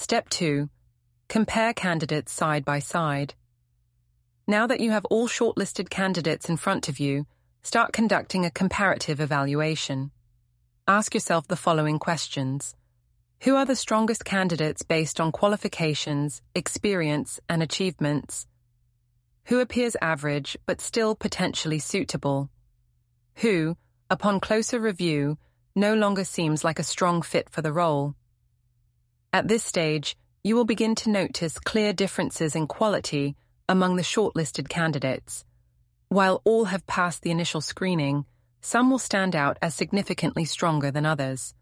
Step 2. Compare candidates side by side. Now that you have all shortlisted candidates in front of you, start conducting a comparative evaluation. Ask yourself the following questions. Who are the strongest candidates based on qualifications, experience, and achievements? Who appears average but still potentially suitable? Who, upon closer review, no longer seems like a strong fit for the role? At this stage, you will begin to notice clear differences in quality among the shortlisted candidates. While all have passed the initial screening, some will stand out as significantly stronger than others.